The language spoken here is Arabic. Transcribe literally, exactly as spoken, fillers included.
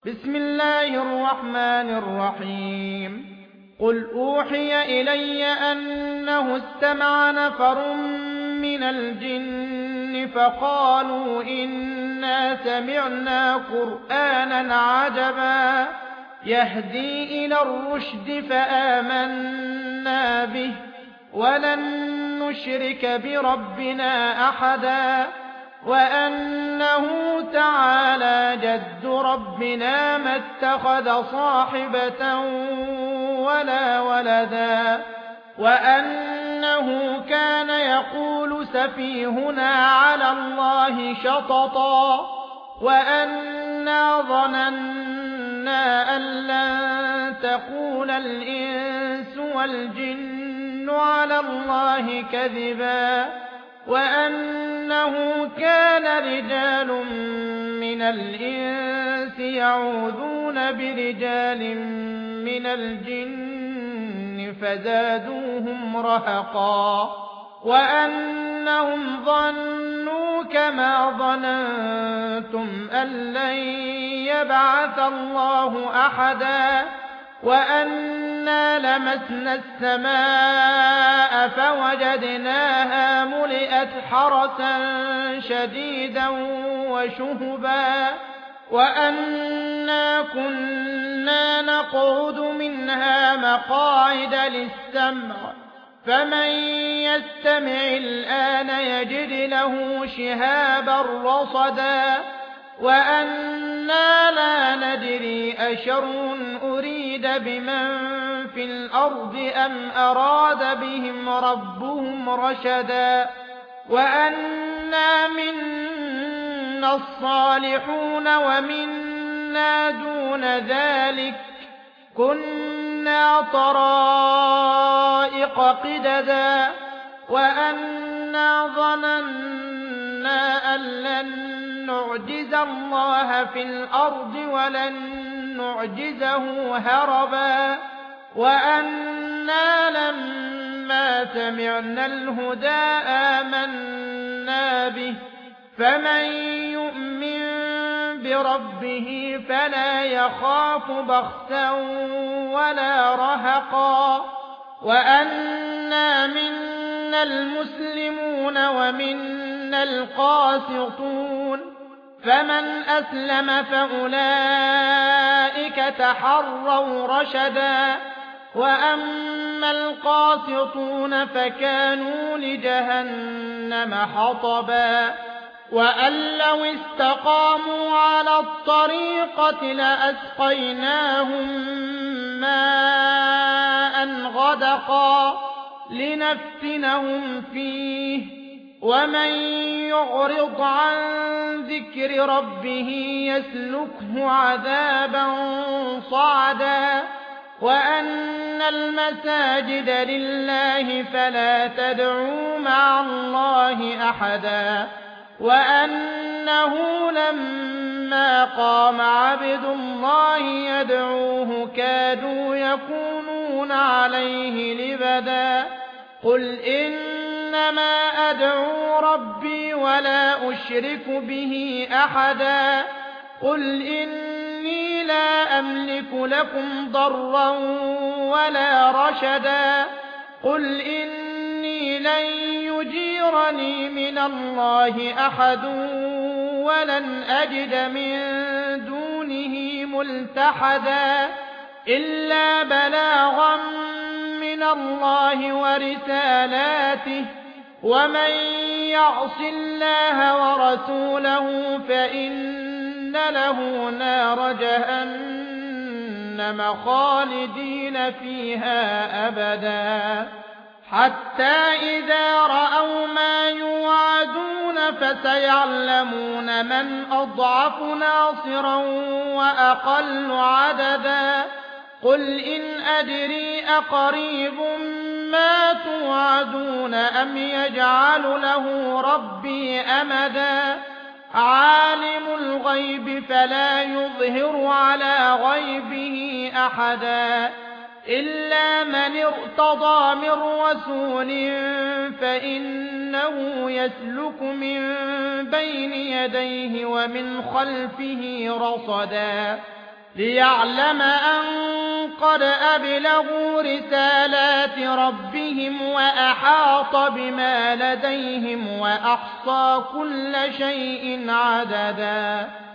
بسم الله الرحمن الرحيم قل أوحي إلي أنه استمع نفر من الجن فقالوا إنا سمعنا قرآنا عجبا يهدي إلى الرشد فآمنا به ولن نشرك بربنا أحدا وأنه تعالى جد ربنا ما اتخذ صاحبة ولا ولدا وأنه كان يقول سفيهنا على الله شططا وأنا ظننا أن لن تقول الإنس والجن على الله كذبا وأنه كان رجال من الإنس يعوذون برجال من الجن فزادوهم رهقا وأنهم ظنوا كما ظننتم أن لن يبعث الله أحدا وأنا لمسنا السماء فوجدناها ملئت حرسا شديدا وشهبا وأنا كنا نقعد منها مقاعد للسمع فمن يستمع الآن يجد له شهابا رصدا وأنا لا ندري أشر أريد بمن في الأرض أم أراد بهم ربهم رشدا وأنا منا الصالحون ومنا دون ذلك كنا طرائق قددا وأنا ظننا أن لن نعجز الله في الأرض ولن نعجزه هربا وأنا لما سمعنا الهدى آمنا به فمن يؤمن بربه فلا يخاف بخسا ولا رهقا وأنا منا المسلمون ومنا القاسطون فمن أسلم فأولئك تحروا رشدا وأما القاسطون فكانوا لجهنم حطبا وأن لو استقاموا على الطريقة لأسقيناهم ماء غدقا لنفتنهم فيه ومن يعرض عن ذكر ربه يسلكه عذابا صعدا وأن المساجد لله فلا تدعوا مع الله أحدا وأنه لما قام عبد الله يدعوه كادوا يكونون عليه لبدا قل إنما أدعو ربي ولا أشرك به أحدا قل إني لا أملك لكم ضرا ولا رشدا قل إني لن يجيرني من الله أحد ولن أجد من دونه ملتحدا إلا بلاغا من الله ورسالاته ومن يعص الله ورسوله فإن له نار جهنم خالدين فيها أبدا حتى إذا رأوا ما يوعدون فسيعلمون من أضعف ناصرا وأقل عددا قل إن أدري أقريب ما توعدون أم يجعل له ربي أمدا عالم الغيب فلا يظهر على غيبه أحدا إلا من ارتضى من رسول فإنه يسلك من بين يديه ومن خلفه رصدا ليعلم أن قد أبلغوا رسالات ربهم وأحاط بما لديهم وأحصى كل شيء عددا